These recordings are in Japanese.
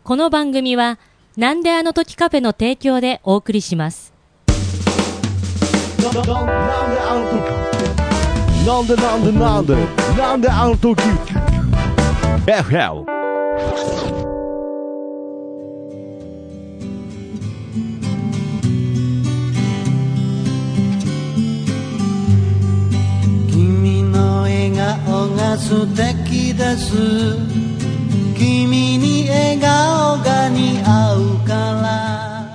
この番組はなんであの時カフェの提供でお送りします。 なんであの時 FL。 君の笑顔が素敵です。君に笑顔が似合うから。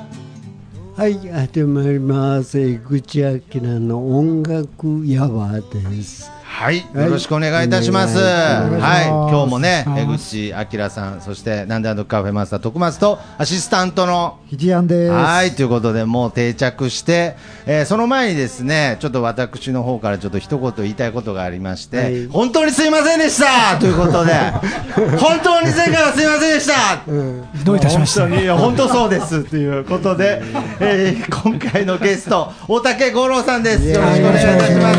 はい、始まります。江口明の音楽やわです。 はい、よろしくお願いいたします。はい、今日もね、江口明さん、そしてなんであのカフェマスター徳松とアシスタントのひじやんです。 はい、ということでもう定着して、その前にですね、ちょっと私の方からちょっと一言言いたいことがありまして、はい、本当にすいませんでしたということで本当に前回はすいませんでした、 どういたしました。 いや本当そうですということで、今回のゲスト大竹五郎さんです。よろしくお願いいたします。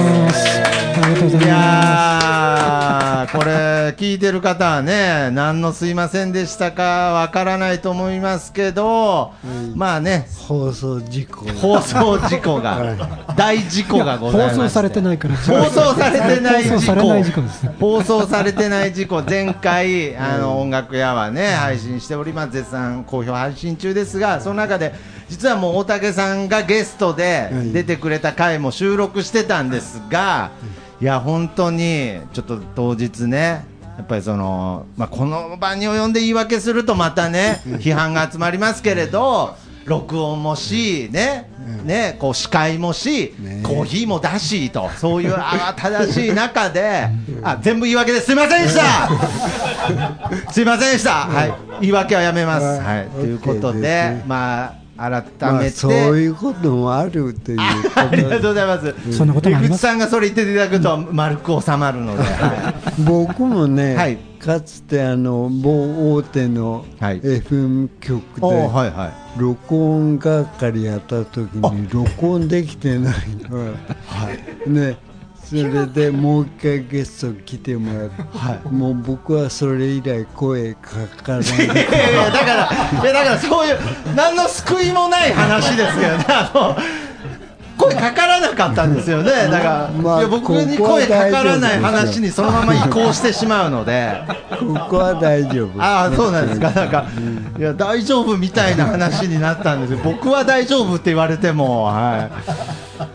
いやー、これ聞いてる方はね、何のすいませんでしたかわからないと思いますけど、まあね、 放送事故が大事故がございまして、 放送されてないから放送されてない事故です、ね、 放送されてない事故前回音楽屋はね配信しております。絶賛好評配信中ですが、その中で実はもう大竹さんがゲストで出てくれた回も収録してたんですが、いや本当にちょっと当日ね、やっぱりその、この場に及んで言い訳するとまたね批判が集まりますけれど、録音もしね、こう司会もし、コーヒーも出しと、そういう慌ただしい中で全部言い訳です。すいませんでしたすいませんでした。はい、言い訳はやめます。はい、ということで、改めて、 そういうこともあるということありがとうございます。 そんなこともあります。 江口さんがそれ言っていただくと丸く収まるので、 僕もね、 はい、 かつて某大手の FM 局で録音係やった時に録音できてないの、ね、それでもう一回ゲスト来てもらって、もう僕はそれ以来声かからない。 だからそういう何の救いもない話ですけどね、声かからなかったんですよね。だから、いや僕に声かからない話にそのまま移行してしまうので、 ここは大丈夫。 ああ、そうなんですか。なんか、いや大丈夫みたいな話になったんですよ。僕は大丈夫って言われても、はい。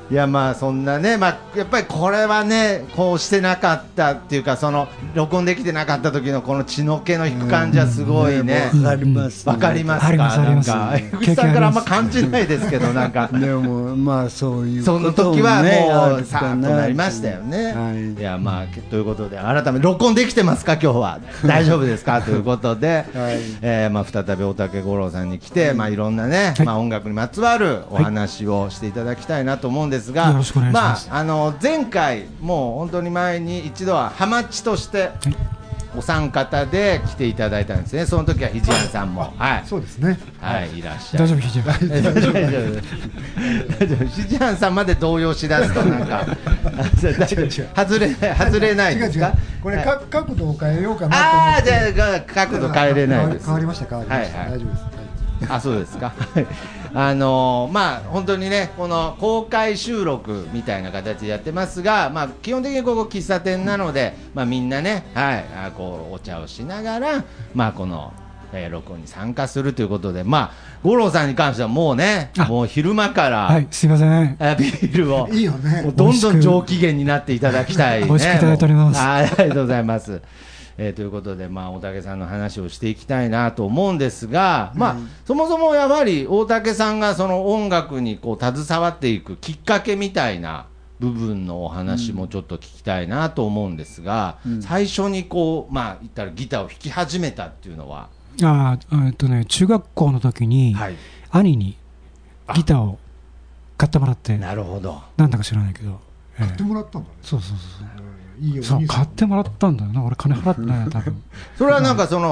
いやそんなね、やっぱりこれはね、こうしてなかったっていうか、その録音できてなかった時のこの血の気の引く感じはすごいね。 わかります。 わかりますか。なんか江口さんからあんま感じないですけど、なんかでもそういうその時はもうさーっとなりましたよね。いやということで改めて録音できてますか今日は大丈夫ですかということで、再び大竹五郎さんに来て、いろんなね、音楽にまつわるお話をしていただきたいなと思うんですが、 よろしくお願いします。 前回もう本当に前に一度はハマチとしてお三方で来ていただいたんですね。その時はひじやんさんも、 そうですね、 いらっしゃる。 大丈夫、ひじやん大丈夫。ひじやんさんまで動揺しだすとなんか外れないですか。 これ角度を変えようかなと思って。 じゃあ角度変えれないです。 変わりました。大丈夫です。 そうですか。本当にね、この公開収録みたいな形でやってますが、基本的にここ喫茶店なので、みんなね、こうお茶をしながら、この、録音に参加するということで、五郎さんに関してはもうね、もう昼間から、 すいません、 ビールをいいよね、 もうどんどん上機嫌になっていただきたいね。 美味しくいただいております。 ありがとうございます。ということで、大竹さんの話をしていきたいなと思うんですが、そもそもやはり大竹さんがその音楽にこう携わっていくきっかけみたいな部分のお話もちょっと聞きたいなと思うんですが、最初にこう言ったらギターを弾き始めたっていうのは、 中学校の時に兄にギターを買ってもらって、 なるほど、 なんだか知らないけど買ってもらったんだね。 そうそう、買ってもらったんだよな。俺金払ってないな多分。 それはなんかその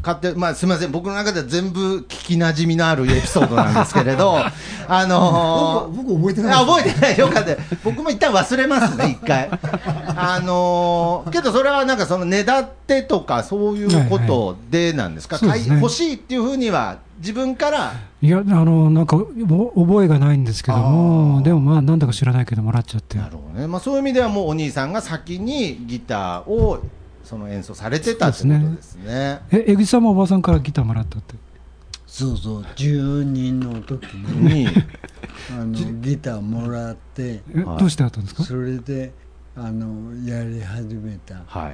勝手、まあ、すみません、僕の中では全部聞きなじみのあるエピソードなんですけれど、 僕覚えてない。 覚えてない、よかった。僕も一旦忘れますね、一回。けどそれはなんかその値立てとかそういうことでなんですか、 はいはい、 欲しいっていうふうには自分から。 いや、なんか覚えがないんですけども、でもまあなんだか知らないけどもらっちゃって。 なるほどね。まあそういう意味ではもうお兄さんが先にギターをその演奏されてたってことですね。 江口さんもおばさんからギターもらったって。 そうそう、10人の時にギターもらって、 どうしてあったんですか？ それでやり始めた。 はいはい。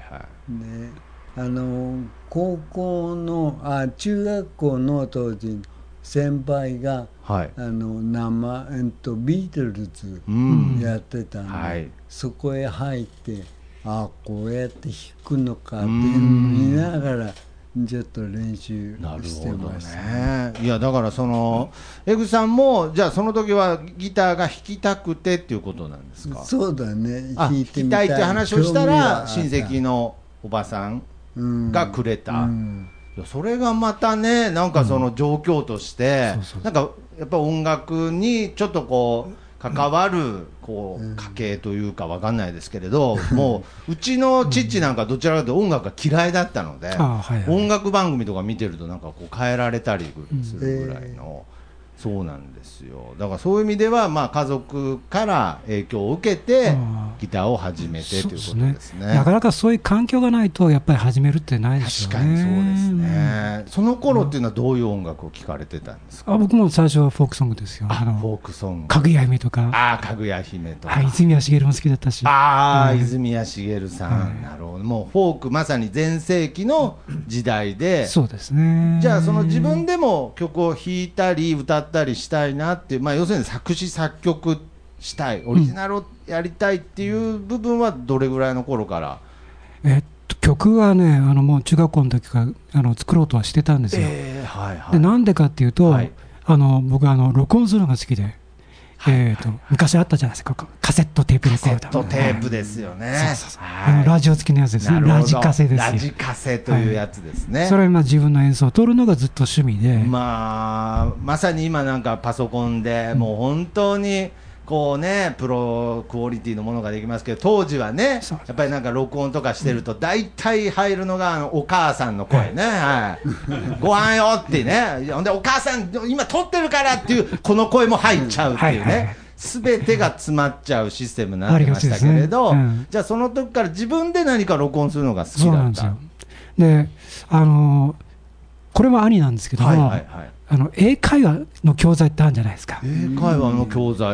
で高校の中学校の当時先輩が、 はい、 ビートルズやってたんで、はい、そこへ入ってこうやって弾くのかって見ながらちょっと練習してましたね。 いやだからその江口さんもじゃあその時はギターが弾きたくてっていうことなんですか？ そうだね、 弾きたいって話をしたら親戚のおばさんがくれた、いやそれがまたねなんかその状況として、なんかやっぱ音楽にちょっとこう関わるこう家系というかわかんないですけれど、もううちの父なんかどちらかというと音楽が嫌いだったので、音楽番組とか見てるとなんかこう変えられたりするぐらいの、そうなんですよ。だからそういう意味ではまあ家族から影響を受けてギターを始めてということですね。 なかなかそういう環境がないとやっぱり始めるってないですよね。 確かにそうですね。その頃っていうのはどういう音楽を聴かれてたんですか？ 僕も最初はフォークソングですよ。 フォークソング、 かぐや姫とか、 かぐや姫とか、 泉谷しげるも好きだったし、 泉谷しげるさん、なるほど。もうフォークまさに全盛期の時代でそうですね。 じゃあその自分でも曲を弾いたり歌ったりしたいなっていう、まあ、要するに作詞作曲したい、オリジナルをやりたいっていう部分はどれぐらいの頃から？ 曲はねもう中学校の時から作ろうとはしてたんですよ。でなんでかっていうと、僕録音するのが好きで、昔あったじゃないですか、カセットテープレコーダー。 カセットテープですよね。 ラジオ付きのやつですね。ラジカセですよ。 ラジカセというやつですね。 それは自分の演奏を取るのがずっと趣味で、 まさに今なんかパソコンでもう本当にこうねプロクオリティのものができますけど、当時はねやっぱりなんか録音とかしてると大体入るのがお母さんの声ね、ご飯よってね、ほんでお母さん今撮ってるからっていうこの声も入っちゃうっていうね、全てが詰まっちゃうシステムになってましたけれど、じゃあその時から自分で何か録音するのが好きだった。そうなんですよ。 でこれも兄なんですけども、英会話の教材ってあるんじゃないですか。 英会話の教材、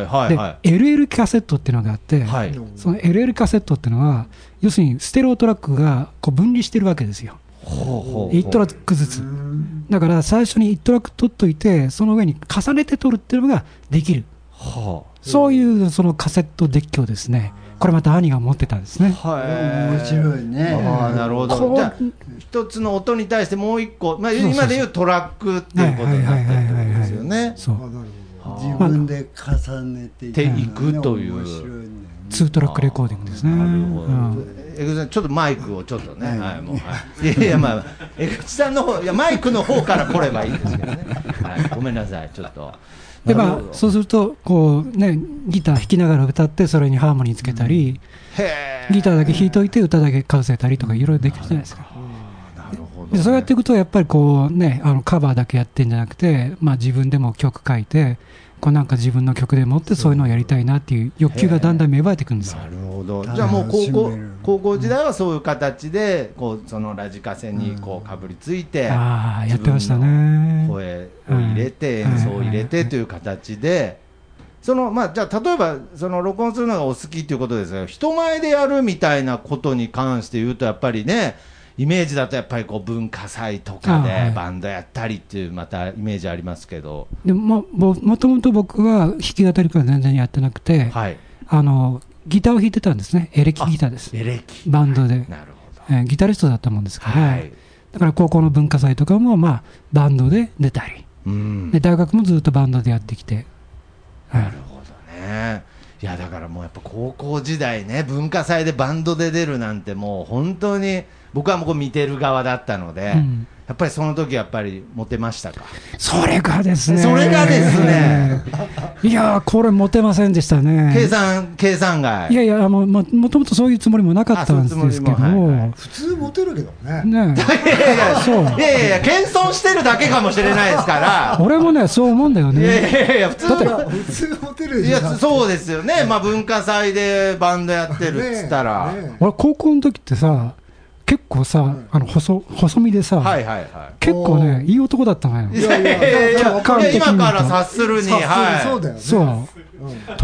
LL カセットっていうのがあって、その LL カセットっていうのは要するにステレオトラックがこう分離してるわけですよ。1トラックずつだから最初に1トラック取っといてその上に重ねて取るっていうのができる、そういうそのカセットデッキをですね、これまた兄が持ってたんですね。 面白いね。 なるほど。じゃあ一つの音に対してもう一個、今でいうトラックっていうことになってるってことですよね。 自分で重ねていくという 2トラックレコーディングですね。 なるほど。江口さんちょっとマイクをちょっとね、いやまあ江口さんの方、いやマイクの方から来ればいいんですけどね。ごめんなさい、ちょっと。 でそうするとこう、ね、ギター弾きながら歌ってそれにハーモニーつけたり、ギターだけ弾いといて歌だけかぶせたりとかいろいろできるじゃないですか。でそうやっていくとやっぱりこう、ね、カバーだけやってんじゃなくて、自分でも曲書いてこうなんか自分の曲でもってそういうのをやりたいなっていう欲求がだんだん芽生えてくるんですよ。 なるほど。じゃあもう高校時代はそういう形でこうそのラジカセにこうかぶりついて、 やってましたね。 声を入れて演奏を入れてという形で、じゃあ例えばその録音するのがお好きということですが、人前でやるみたいなことに関して言うとやっぱりね、イメージだとやっぱりこう文化祭とかでバンドやったりっていうまたイメージありますけど、 でもともと僕は弾き語りから全然やってなくて、ギターを弾いてたんですね。エレキギターです。バンドで。 なるほど。 ギタリストだったもんですから、だから高校の文化祭とかもバンドで出たり、で大学もずっとバンドでやってきて。 なるほどね。いやだからもうやっぱ高校時代ね、文化祭でバンドで出るなんてもう本当に僕はもう見てる側だったので、 やっぱりその時やっぱりモテましたか？ それがですね、 いやこれモテませんでしたね。 計算外。 いやいや、もともとそういうつもりもなかったんですけど、 普通モテるけどね。 いやいや謙遜してるだけかもしれないですから。 俺もねそう思うんだよね。 いや普通モテるじゃん。 いやそうですよね。まあ文化祭でバンドやってるっつったら、 俺高校の時ってさ。結構さ、細身でさ、結構ね、いい男だったのよ。 いや今から察するに、 そうだよね。 そう。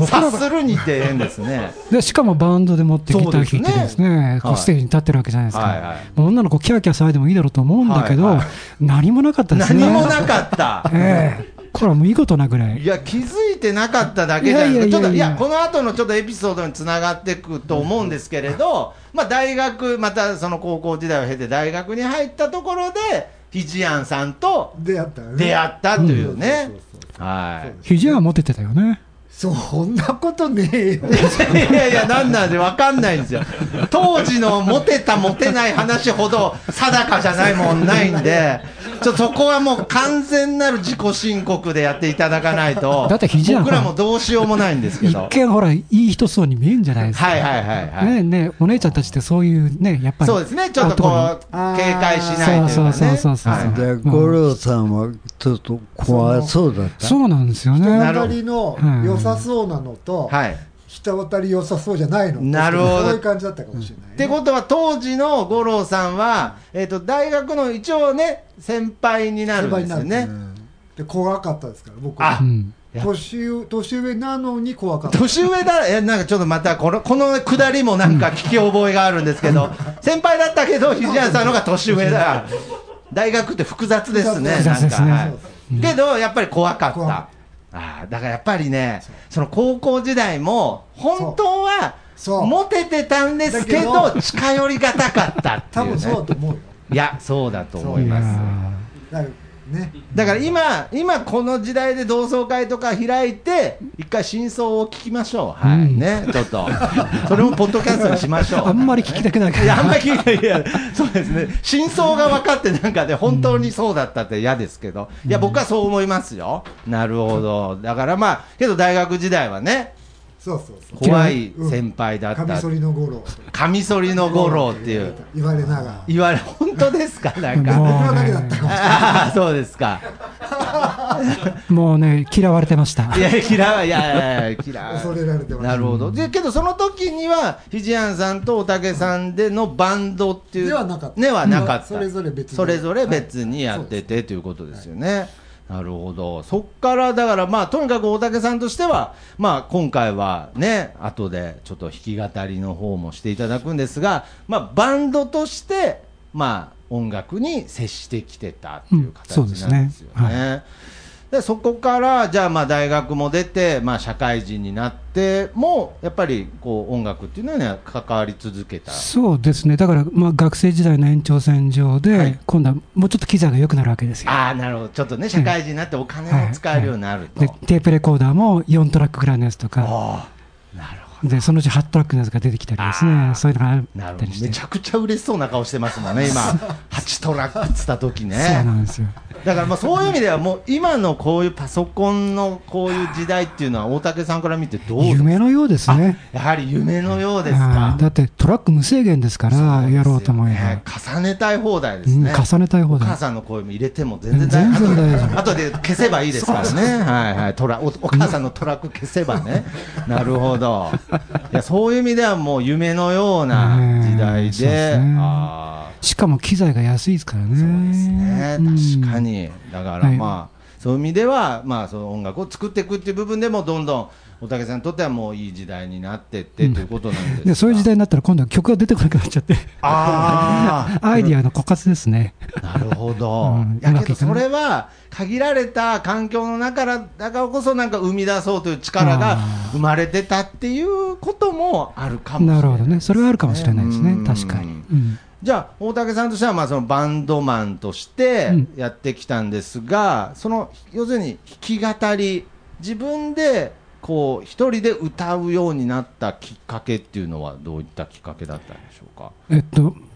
察するにって変ですね。 で、しかもバンドで持ってギター弾いてですね、ステージに立ってるわけじゃないですか。女の子キャーキャー騒いでもいいだろうと思うんだけど、何もなかったですね。 何もなかった。 これは見事なぐらい。 いや気づいてなかっただけじゃないですか。ちょっといやこの後のちょっとエピソードにつながっていくと思うんですけれど、まあ大学またその高校時代を経て大学に入ったところでひじやんさんと出会ったというね。 ひじやんはモテてたよね。 そんなことねえよ。 いやなんなんで分かんないんですよ。当時のモテたモテない話ほど定かじゃないもんないんで、そこはもう完全なる自己申告でやっていただかないと。 だって僕らもどうしようもないんですけど。 一見ほらいい人そうに見えるんじゃないですか。ねお姉ちゃんたちってそういうねやっぱりそうですね、ちょっとこう警戒しないというかね。 そう五郎さんはちょっと怖そうだった。 そうなんですよね。 人当たりの良さそうなのと、人当たり良さそうじゃないの。 なるほど。 そういう感じだったかもしれない。 ってことは当時の五郎さんは大学の一応ね先輩になるんですよね。 で怖かったですから僕は。年上なのに怖かった。 年上だ。なんかちょっとまたこのくだりもなんか聞き覚えがあるんですけど、先輩だったけどひじやんさんの方が年上だ。大学って複雑ですね。なんかけどやっぱり怖かった。だからやっぱりね、その高校時代も本当はモテてたんですけど近寄りがたかったっていうね。 多分そうだと思うよ。 いやそうだと思います。だから今この時代で同窓会とか開いて一回真相を聞きましょう。ね、ちょっとそれもポッドキャストにしましょう。 あんまり聞きたくないから。 いやあんまり聞きたくない。そうですね。真相が分かってなんかで本当にそうだったって嫌ですけど、いや僕はそう思いますよ。なるほど。だからまあけど大学時代はね。怖い先輩だった。 カミソリの五郎。 カミソリの五郎っていう言われながら。本当ですか。なんか。 僕はだけだったかもしれない。 そうですか。 もうね嫌われてました。 いや恐れられてました。 なるほど。けどその時にはひじやんさんとおたけさんでのバンドっていうではなかった。それぞれ別にやっててということですよね。なるほど。そっからだからまあとにかく大竹さんとしてはまあ今回はね後でちょっと弾き語りの方もしていただくんですが、まあバンドとしてまあ音楽に接してきてたっていう形なんですよね。でそこからじゃあまあ大学も出てまあ社会人になってもやっぱりこう音楽っていうのには関わり続けた。 そうですね。だからまあ学生時代の延長線上で、今度はもうちょっと機材が良くなるわけですよ。 なるほど。ちょっとね社会人になってお金を使えるようになると。 でテープレコーダーも4トラックぐらいのやつとか。 なるほど。 でそのうち8トラックのやつが出てきたりですね。そういうのがあったりして。 めちゃくちゃ嬉しそうな顔してますもんね今。8トラックって言った時ね。 そうなんですよ。 だからまあそういう意味ではもう今のこういうパソコンのこういう時代っていうのは大竹さんから見てどうですか。 夢のようですね。 やはり夢のようですか。 だってトラック無制限ですからやろうと思えば、 重ねたい放題ですね。 重ねたい放題。 お母さんの声も入れても全然大丈夫。後で消せばいいですからね。お母さんのトラック消せばね。なるほど。いやそういう意味ではもう夢のような時代で。 しかも機材が安いですからね。 そうですね。確かに。だからまあそういう意味ではまあその音楽を作っていくっていう部分でもどんどん大竹さんにとってはもういい時代になってってということなんですが、 そういう時代になったら今度は曲が出てこなくなっちゃってアイディアの枯渇ですね。 なるほど。やけどそれは限られた環境の中だからこそなんか生み出そうという力が生まれてたっていうこともあるかもしれない。 なるほどね。それはあるかもしれないですね。確かに。 じゃあ大竹さんとしてはまあそのバンドマンとしてやってきたんですが、その要するに弾き語り自分でこう一人で歌うようになったきっかけっていうのはどういったきっかけだったんでしょうか。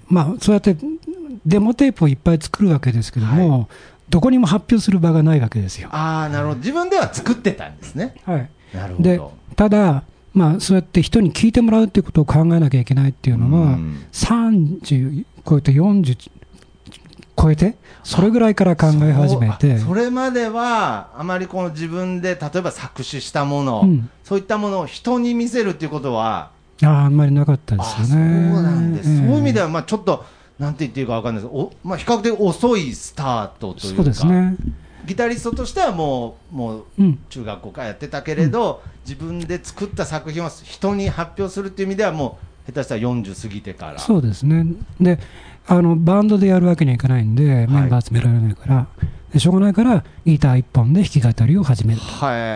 そうやってデモテープをいっぱい作るわけですけども、はい、どこにも発表する場がないわけですよ。 なるほど。自分では作ってたんですね。 はい。 なるほど。 で、ただ、そうやって人に聞いてもらうっていうことを考えなきゃいけないっていうのは、30超えて40超えて、それぐらいから考え始めて。 それまでは、あまりこの自分で、例えば作詞したもの、そういったものを人に見せるっていうことは、 あんまりなかったですよね。 そうなんです。そういう意味では、ちょっと、なんて言っていいか分かんないですけど、比較的遅いスタートというか。 そうですね。 ギタリストとしてはもう中学校からやってたけれど、自分で作った作品を人に発表するっていう意味ではもう下手したら40過ぎてから。 そうですね。で、バンドでやるわけにはいかないんで、メンバー集められないから、でしょうがないからギター一本で弾き語りを始めると。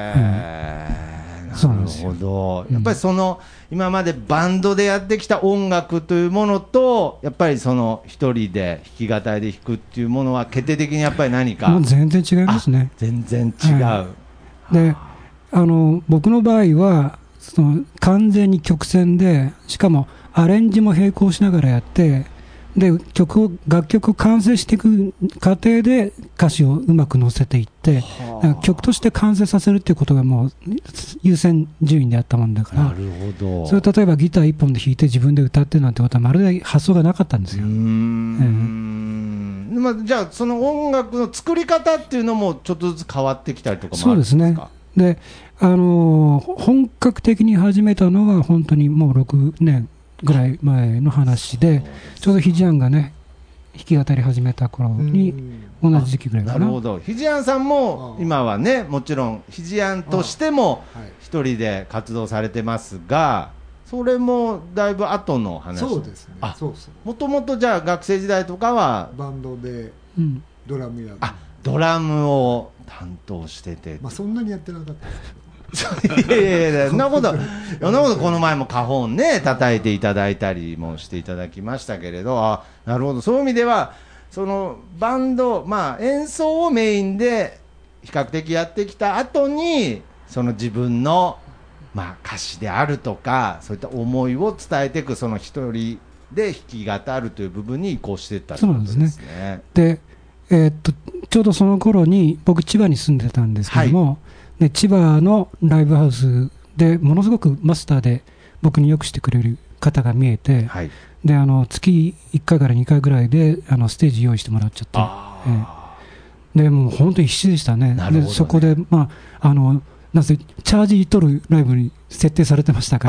そうなんですよ。 なるほど。やっぱり今までバンドでやってきた音楽というものと、やっぱり一人で弾き語りで弾くっていうものは決定的にやっぱり何か。 もう全然違いますね。 全然違う。 で、僕の場合は完全に曲線で、しかもアレンジも並行しながらやって、で楽曲を完成していく過程で歌詞をうまく乗せていって、曲として完成させるっていうことがもう優先順位であったもんだから。 なるほど。 それ例えばギター一本で弾いて自分で歌ってなんてことはまるで発想がなかったんですよ。 じゃあその音楽の作り方っていうのもちょっとずつ変わってきたりとかもあるんですか？ そうですね。で、本格的に始めたのは本当にもう6年ぐらい前の話で、ちょうどひじやんがね弾き語り始めた頃に同じ時期ぐらいかな。 なるほど。ひじやんさんも今はね、もちろんひじやんとしても一人で活動されてますが、それもだいぶ後の話。 そうですね。 もともとじゃあ学生時代とかはバンドでドラムやドラムを担当してて、 そんなにやってなかったですけど。 そんなことこの前もカホンね叩いていただいたりもしていただきましたけれど、なるほど。そういう意味ではバンド、演奏をメインで比較的やってきた後に自分の歌詞であるとかそういった思いを伝えていく一人で弾き語るという部分に移行していったということですね。そうなんですね。で、ちょうどその頃に僕千葉に住んでたんですけども、で千葉のライブハウスでものすごくマスターで僕によくしてくれる方が見えて、で月1回から2回ぐらいでステージ用意してもらっちゃって、でもう本当に必死でしたね。でそこでなぜチャージ取るライブに設定されてましたから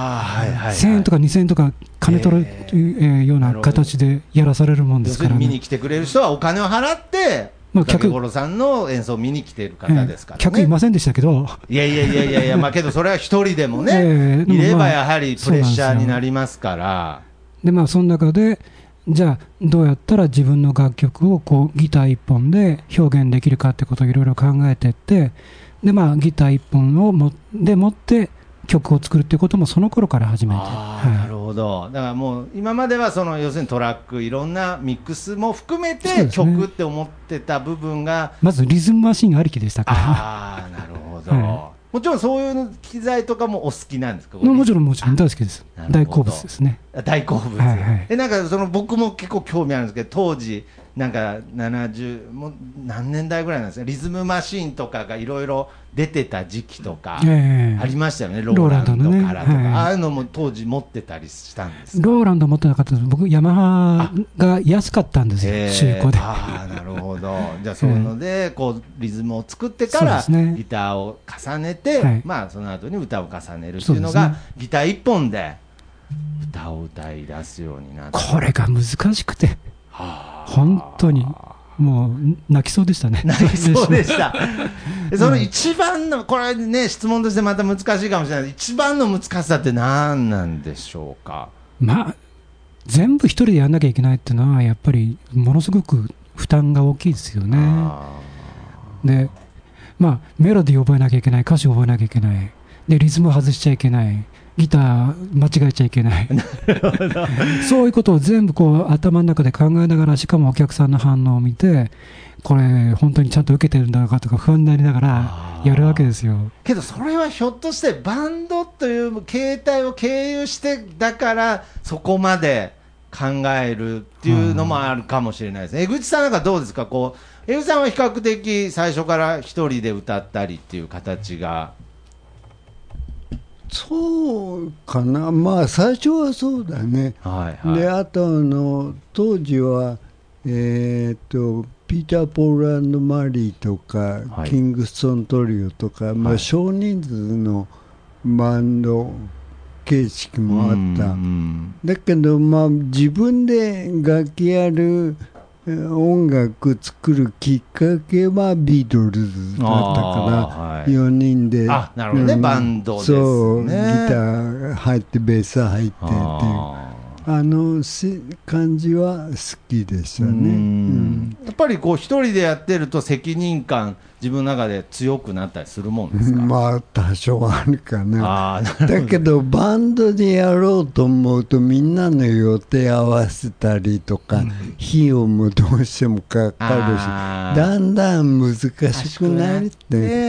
、1000円とか2000円とか金取るというような形でやらされるもんですから、 見に来てくれる人はお金を払って竹五郎さんの演奏を見に来ている方ですからね。 客いませんでしたけど、 いやけどそれは一人でもね、いればやはりプレッシャーになりますから。 でその中でじゃあどうやったら自分の楽曲をギター一本で表現できるかってことをいろいろ考えていって、でギター一本を持って曲を作るっていうこともその頃から始めて。 なるほど。だからもう今までは要するにトラックいろんなミックスも含めて曲って思ってた部分が、 まずリズムマシンありきでしたから。 なるほど。もちろんそういう機材とかもお好きなんですか？ もちろん大好きです。大好物ですね。 大好物。なんか僕も結構興味あるんですけど、当時なんか70もう何年代ぐらいなんですか、リズムマシンとかがいろいろ出てた時期とかありましたよね。ローランドからとか、ああいうのも当時持ってたりしたんですか？ ローランド持ってなかったです。僕ヤマハが安かったんですよ、中古で。 なるほど。じゃあそういうのでリズムを作ってからギターを重ねて、その後に歌を重ねるっていうのがギター一本で歌を歌い出すようになって、 これが難しくて本当にもう泣きそうでしたね。 泣きそうでした。その一番のこれね、質問としてまた難しいかもしれない。一番の難しさって何なんでしょうか？ 全部一人でやんなきゃいけないっていうのはやっぱりものすごく負担が大きいですよね。でメロディーを覚えなきゃいけない、歌詞を覚えなきゃいけない、でリズムを外しちゃいけない、ギター間違えちゃいけないそういうことを全部頭の中で考えながら、しかもお客さんの反応を見て、これ本当にちゃんと受けてるんだろうかとか不安になりながらやるわけですよ。 けどそれはひょっとしてバンドという形態を経由してだからそこまで考えるっていうのもあるかもしれないですね。江口さんなんかどうですか？こう江口さんは比較的最初から一人で歌ったりっていう形が。 そうかな、まあ最初はそうだね、 はいはい、 であと当時は、ピーター・ポール&マリーとか、はい、キングストントリオとか、まあ、少人数のバンド形式もあった、だけど、まあ、自分で楽器やる音楽作るきっかけはビートルズだったから、はい、4人で、 なるほどね、バンドですね。 そう、ギター入ってベース入ってって感じは好きでしたね。 やっぱりこう一人でやってると責任感自分の中で強くなったりするもんですか？ まあ多少あるかな。だけどバンドでやろうと思うとみんなの予定合わせたりとか、費用もどうしてもかかるし、だんだん難しくなるって、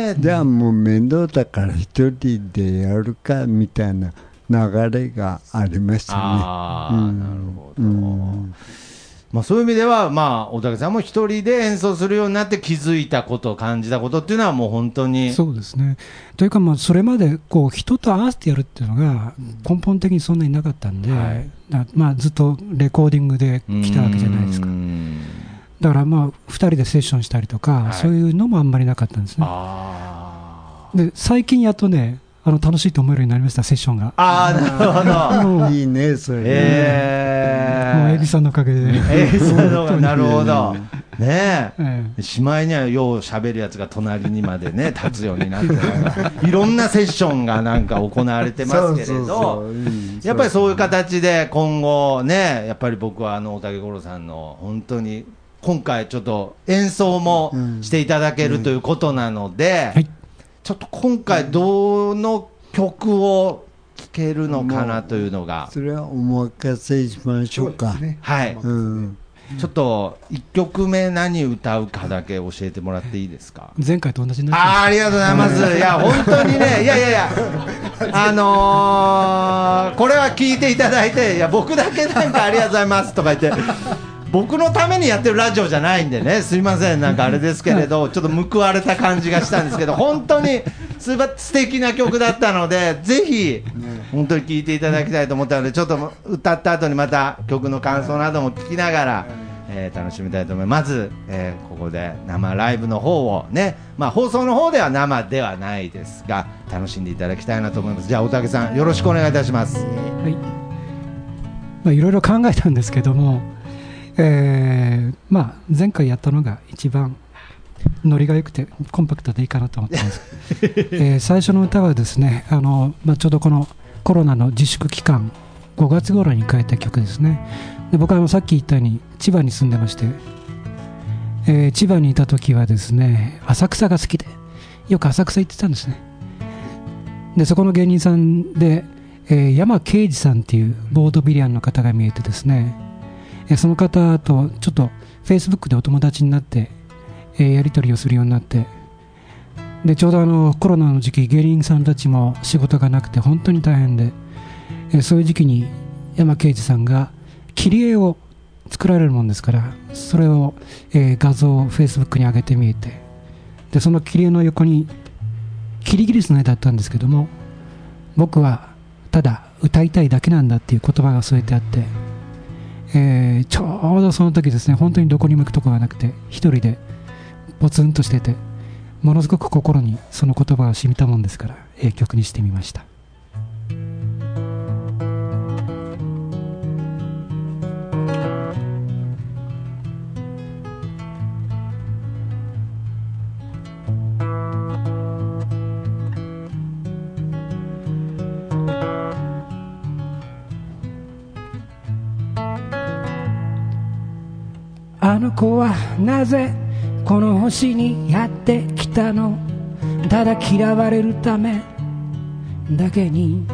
じゃあもう面倒だから一人でやるかみたいな流れがありましたね。 なるほど。まあ、そういう意味では、まあ、大竹さんも一人で演奏するようになって気づいたこと、感じたことっていうのはもう本当に。 そうですね。というか、まあ、それまでこう人と合わせてやるっていうのが根本的にそんなになかったんで、はい、まあ、ずっとレコーディングで来たわけじゃないですか。だからまあ2人でセッションしたりとか、はい、そういうのもあんまりなかったんですね。で最近やっとね楽しいと思えるようになりました、セッションが。 なるほど。 いいね、それ。 もう江口さんのおかげで。 江口さんのおかげで、なるほど。ねえ。しまいにはよう喋るやつが隣にまでね、立つようになって、いろんなセッションがなんか行われてますけれど、やっぱりそういう形で今後ね、やっぱり僕は大竹五郎さんの本当に、今回ちょっと演奏もしていただけるということなので、はい、ちょっと今回どの曲を聴けるのかなというのが、 それはお任せしましょうか。 はい、ちょっと1曲目何歌うかだけ教えてもらっていいですか？ 前回と同じになっちゃう。 ありがとうございます。いや本当にね、いやこれは聞いていただいて、いや僕だけなんかありがとうございますとか言って僕のためにやってるラジオじゃないんでね、すいません、なんかあれですけれど、ちょっと報われた感じがしたんですけど、本当に素敵な曲だったので、ぜひ本当に聴いていただきたいと思ったので、ちょっと歌った後にまた曲の感想なども聞きながら、楽しみたいと思います。まず、ここで生ライブの方をね、まあ、放送の方では生ではないですが楽しんでいただきたいなと思います。じゃあ大竹さんよろしくお願いいたします。 はい、まあ、いろいろ考えたんですけども、まあ、前回やったのが一番ノリが良くてコンパクトでいいかなと思ってます、最初の歌はですねまあ、ちょうどこのコロナの自粛期間5月頃に書いた曲ですね。で僕はさっき言ったように千葉に住んでまして、千葉にいた時はですね浅草が好きでよく浅草行ってたんですね。でそこの芸人さんで、山圭司さんっていうボードビリヤンの方が見えてですね、その方とちょっとフェイスブックでお友達になって、やり取りをするようになって、でちょうどコロナの時期芸人さんたちも仕事がなくて本当に大変で、そういう時期に山圭司さんが切り絵を作られるもんですから、それを、画像をフェイスブックに上げてみえて、でその切り絵の横にキリギリスの絵だったんですけども、僕はただ歌いたいだけなんだっていう言葉が添えてあって、ちょうどその時ですね、本当にどこにも行くとこがなくて一人でポツンとしてて、ものすごく心にその言葉が染みたもんですから、曲にしてみました。あの子はなぜこの星にやってきたの？ただ嫌われるためだけに。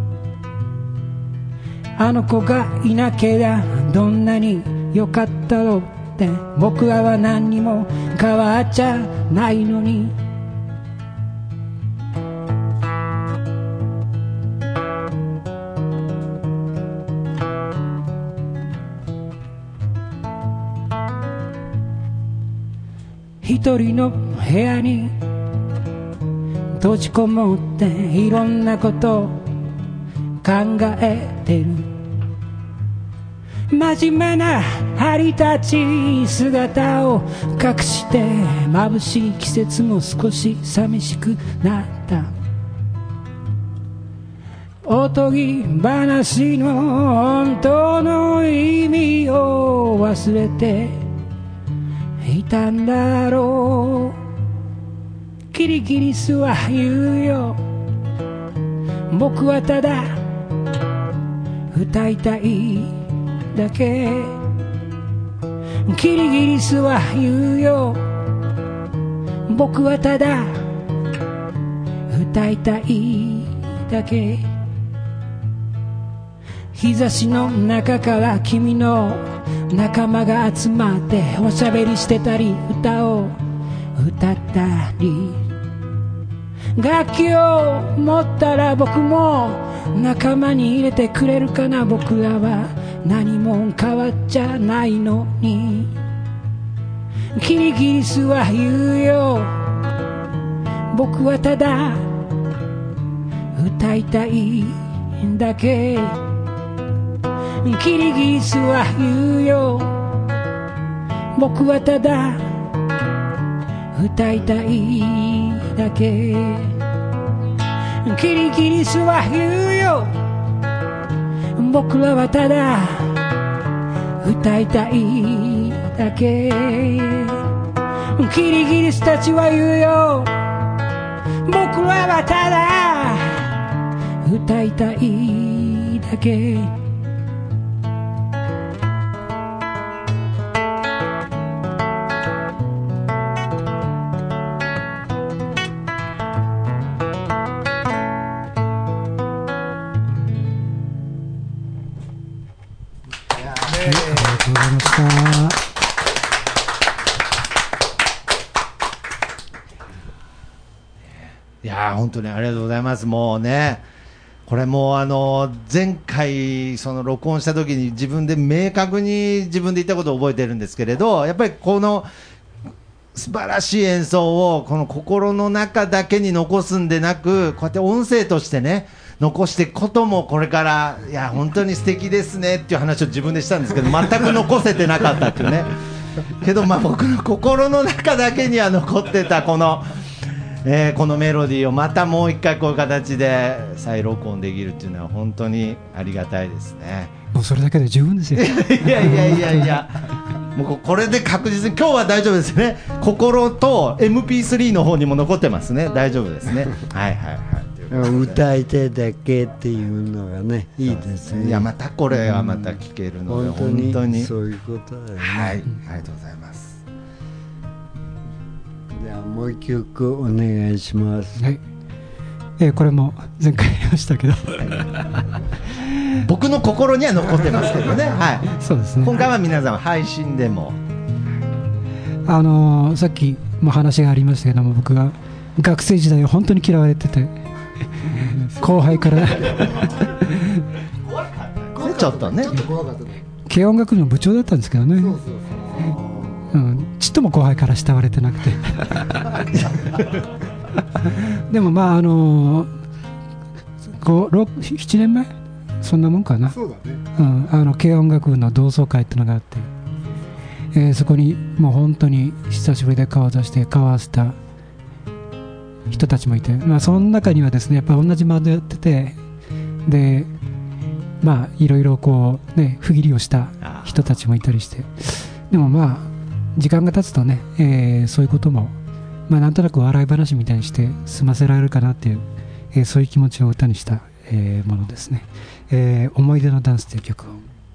あの子がいなけりゃどんなに良かったろうって、僕らは何にも変わっちゃないのに。 一人の部屋に閉じこもっていろんなこと考えてる。真面目な張り立ち姿を隠して眩しい季節も少し寂しくなった。おとぎ話の本当の意味を忘れていたんだろう。キリギリスは言うよ、僕はただ歌いたいだけ。キリギリスは言うよ、僕はただ歌いたいだけ。日差しの中から君の仲間が集まっておしゃべりしてたり歌を歌ったり、楽器を持ったら僕も仲間に入れてくれるかな。僕らは何も変わっちゃないのに。キリギリスは言うよ、僕はただ歌いたいだけ。キリギリスは言うよ、僕はただ歌いたいだけ。キリギリスは言うよ、僕らはただ歌いたいだけ。キリギリスたちは言うよ、僕らはただ歌いたいだけ。 いや本当にありがとうございます。もうね、これもう前回その録音した時に自分で明確に自分で言ったことを覚えてるんですけれど、やっぱりこの素晴らしい演奏をこの心の中だけに残すんでなく、こうやって音声としてね残していくこともこれから、いや本当に素敵ですねっていう話を自分でしたんですけど、全く残せてなかったっていうねけど僕の心の中だけには残ってたこのメロディーをまたもう一回こういう形で再録音できるっていうのは本当にありがたいですね。 もうそれだけで十分ですよ。 いやもうこれで確実に今日は大丈夫ですね。心と MP3 の方にも残ってますね。大丈夫ですね。はいはいはい。 歌い手だけっていうのがね、いいですね。 いやまたこれはまた聞けるので、本当にそういうことだよね。 はい、ありがとうございます。 じゃあもう一曲お願いします。 はい。これも前回やりましたけど僕の心には残ってますけどね。はい。 そうですね。 今回は皆さん配信でもさっきも話がありましたけども、僕が学生時代は本当に嫌われてて後輩からちょっとね軽音楽部の部長だったんですけどね。ちっとも後輩から慕われてなくてでもまあ7年前そんなもんかな。 そうだね。 軽音楽部の同窓会ってのがあって、そこにもう本当に久しぶりで顔を出して顔を合わせた人たちもいて、まあ、その中にはですねやっぱ同じバンドやってて、でまあいろいろこうね不義理をした人たちもいたりして、でもまあ時間が経つとね、そういうこともまあなんとなく笑い話みたいにして済ませられるかなっていう、そういう気持ちを歌にした、ものですね。思い出のダンスという曲を。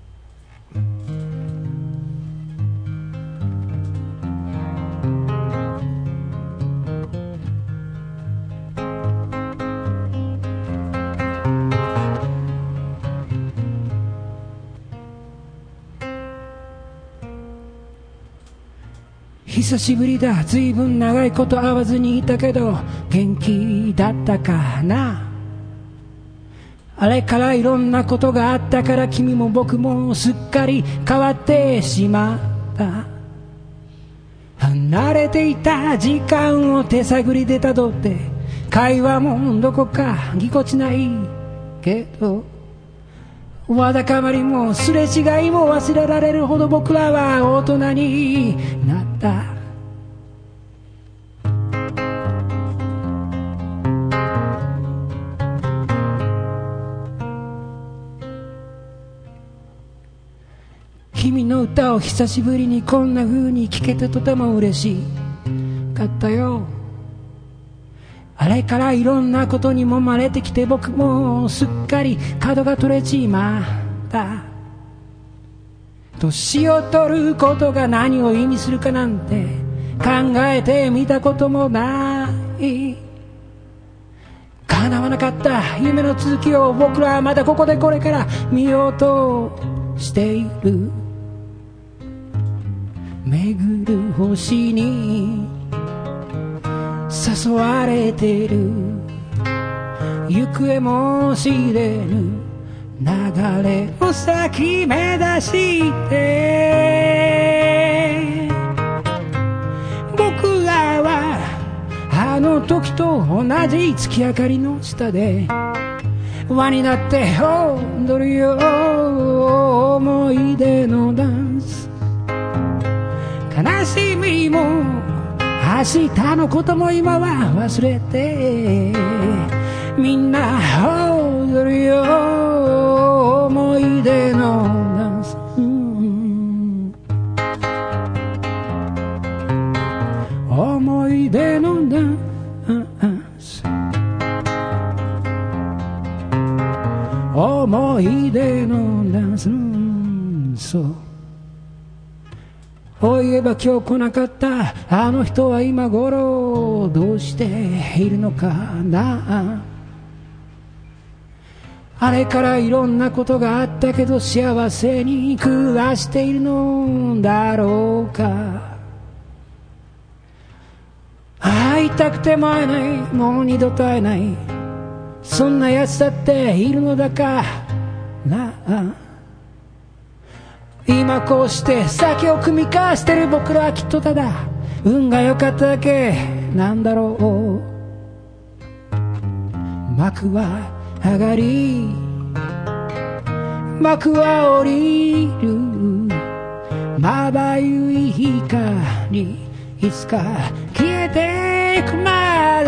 久しぶりだ、ずいぶん長いこと会わずにいたけど元気だったかな。あれからいろんなことがあったから君も僕もすっかり変わってしまった。 離れていた時間を手探りで辿って会話もどこかぎこちないけどわだかまりもすれ違いも忘れられるほど僕らは大人になった君の歌を久しぶりにこんな風に聴けてとても嬉しかったよあれからいろんなことにもまれてきて僕もすっかり角が取れちまった年を取ることが何を意味するかなんて考えてみたこともない叶わなかった夢の続きを僕らはまだここでこれから見ようとしている巡る星に誘われてる行方も知れぬ流れを先目指して僕らはあの時と同じ月明かりの下で輪になって踊るよ思い出のダンス悲しみも明日のことも今は忘れてみんな踊るよ思い出のダンス、思い出のダンス思い出のダンス、そうそういえば今日来なかったあの人は今頃どうしているのかなあれからいろんなことがあったけど幸せに暮らしているのだろうか会いたくても会えないもう二度と会えないそんな奴だっているのだから今こうして酒を酌み交わしてる僕らはきっとただ運が良かっただけなんだろう幕は上がり幕は降りるまばゆい光いつか消えていくま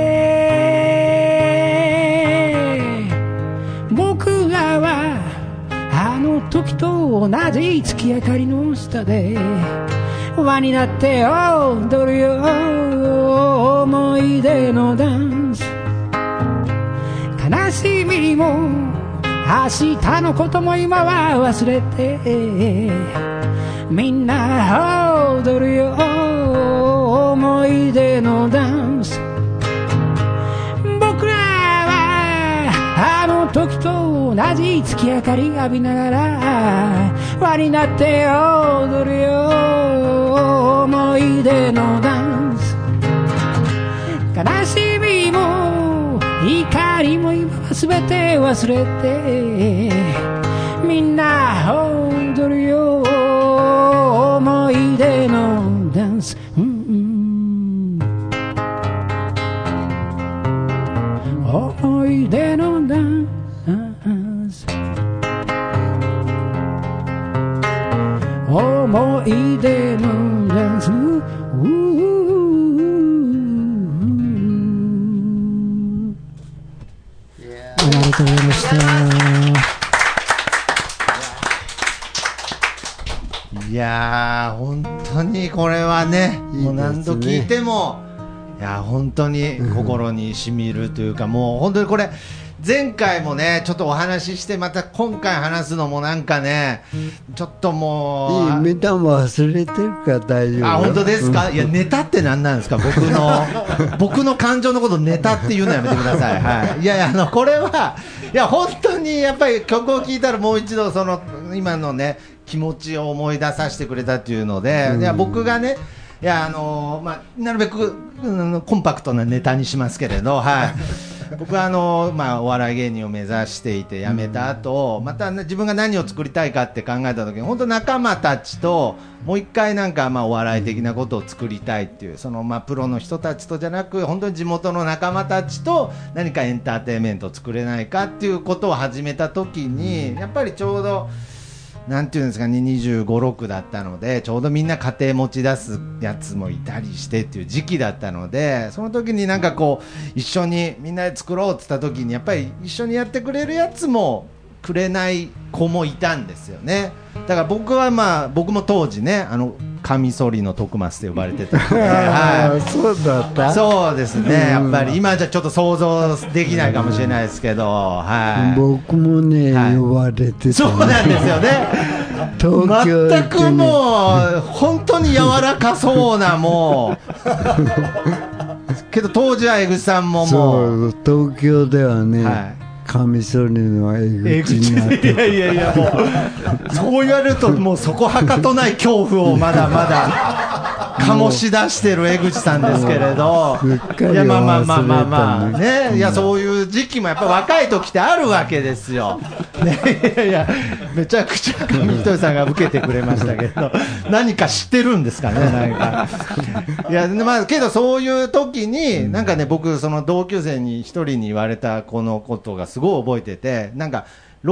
で僕らはあの時と同じ月明かりの下で輪になって踊るよ思い出のダンス悲しみも明日のことも今は忘れてみんな踊るよ思い出のダンス僕らはあの時と同じ月明かり浴びながら輪になって踊るよ思い出のダンス悲しみも怒りも今は全て忘れてみんな踊るよ思い出のダンス、思い出のダンス思い出のダンスありがとうございました。 いやー本当にこれはね、もう何度聞いてもいや本当に心にしみるというか、もう本当にこれ前回もねちょっとお話ししてまた今回話すのもなんかねちょっともういいネタも忘れてるから大丈夫。 あ本当ですか。いやネタって何なんですか。僕の感情のことネタって言うのやめてください。はい。いやこれはいや本当にやっぱり曲を聴いたらもう一度その今のね気持ちを思い出させてくれたっていうので、いや僕がねいやなるべく、コンパクトなネタにしますけれど、はい。 僕はお笑い芸人を目指していて辞めた後、また自分が何を作りたいかって考えた時に本当仲間たちともう一回なんかお笑い的なことを作りたいっていう、そのプロの人たちとじゃなく本当に地元の仲間たちと何かエンターテインメントを作れないかっていうことを始めた時に、やっぱりちょうどなんていうんですかね、25、6だったので、ちょうどみんな家庭持ち出すやつもいたりしてっていう時期だったので、その時になんかこう一緒にみんなで作ろうって言った時にやっぱり一緒にやってくれるやつもくれない子もいたんですよね。だから僕は僕も当時ね、カミソリの徳松と呼ばれてたので、 はい、そうだった。 そうですね、やっぱり今じゃちょっと想像できないかもしれないですけど、はい、 僕もね、呼ばれてた、ね、 そうなんですよね。東京、ね、全くもう本当に柔らかそうなもうけど当時は江口さんももう東京ではね、カミソリの江口になって、 いやもうそう言われるともうそこはかとない恐怖をまだまだ醸し出してる江口さんですけれど、いやまあね、いやそういう時期もやっぱ若い時ってあるわけですよ、ね、いやめちゃくちゃ上糸井さんが受けてくれましたけど何か知ってるんですかね、なんかいやけどそういう時になんかね、僕その同級生に一人に言われたこのことがすごい覚えてて、なんか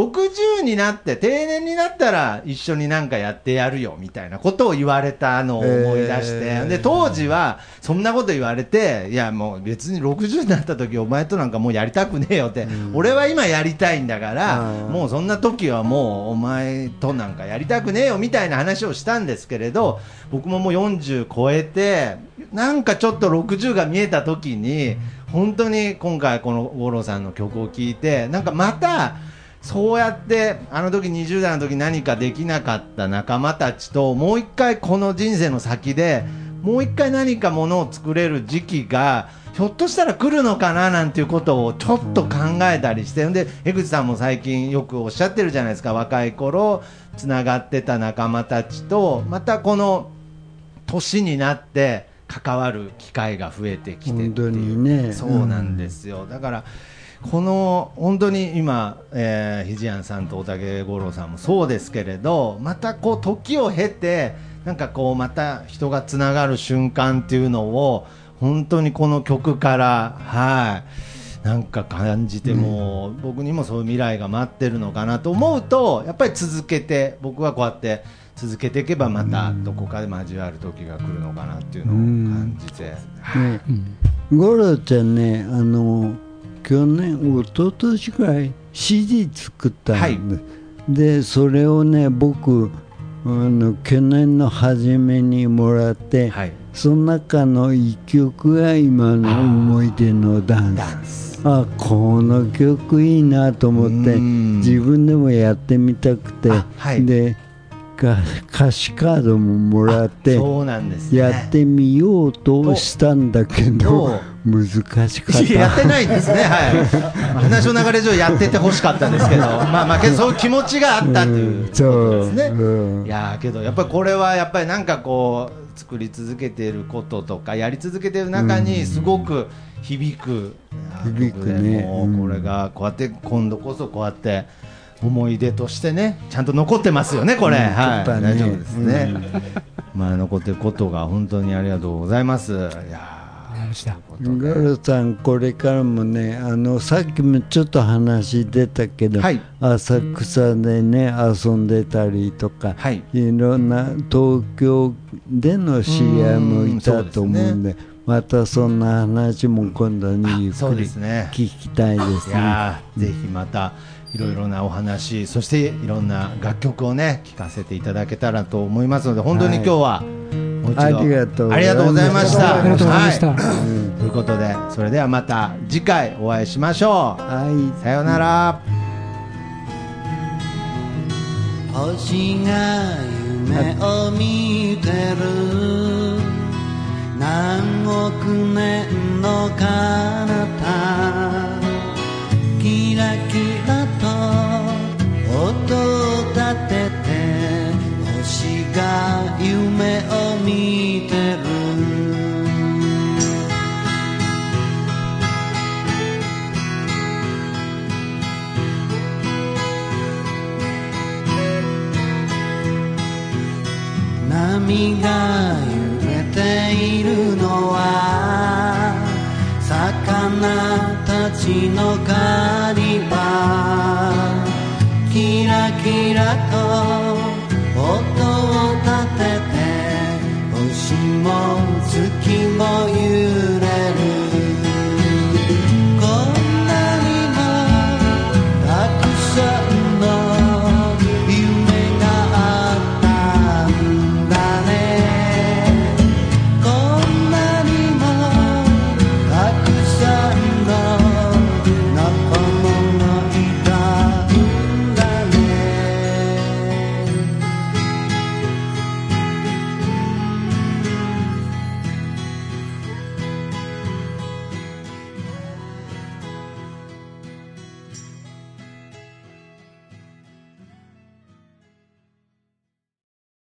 60になって定年になったら一緒になんかやってやるよみたいなことを言われたのを思い出して、で当時はそんなこと言われて、いやもう別に60になった時お前となんかもうやりたくねえよって、俺は今やりたいんだからもうそんな時はもうお前となんかやりたくねえよみたいな話をしたんですけれど、僕ももう40超えてなんかちょっと60が見えた時に本当に今回この五郎さんの曲を聴いて、なんかまたそうやってあの時20代の時何かできなかった仲間たちともう一回この人生の先でもう一回何かものを作れる時期がひょっとしたら来るのかななんていうことをちょっと考えたりして、で江口さんも最近よくおっしゃってるじゃないですか、若い頃つながってた仲間たちとまたこの年になって関わる機会が増えてきてっていう、 本当にね、 そうなんですよ。だからこの本当に今、ひじやんさんと大竹五郎さんもそうですけれど、またこう時を経てなんかこうまた人がつながる瞬間っていうのを本当にこの曲からなんか感じて、も僕にもそういう未来が待ってるのかなと思うと、やっぱり続けて僕はこうやって続けていけばまたどこかで交わる時が来るのかなっていうのを感じて、 五郎ちゃんね、去年一昨年くらい CD 作ったんで、でそれをね僕去年の初めにもらって、その中の一曲が今の思い出のダンス。この曲いいなと思って自分でもやってみたくて、で歌詞カードももらってやってみようとしたんだけど難しかった。 やってないんですね、話の流れ上やっててほしかったんですけどけどそういう気持ちがあったということですね。いやけどやっぱりこれはやっぱりなんかこう作り続けていることとかやり続けている中にすごく響くね。これがこうやって今度こそこうやって思い出としてねちゃんと残ってますよね、これ、大丈夫ですね、残ってることが本当にありがとうございます。いやガルさんこれからもね、さっきもちょっと話出たけど、浅草でね遊んでたりとか、いろんな東京での知り合いもいたと思うんで、またそんな話も今度にゆっくり聞きたいですね。 ぜひまたいろいろなお話、そしていろんな楽曲をね聴かせていただけたらと思いますので、本当に今日はもう一度ありがとうございました。ということで、それではまた次回お会いしましょう。さようなら。 星が夢を見てる何億年の彼方、キラキラと音を立てて星が夢を見てる。 街のカーニバルキラキラ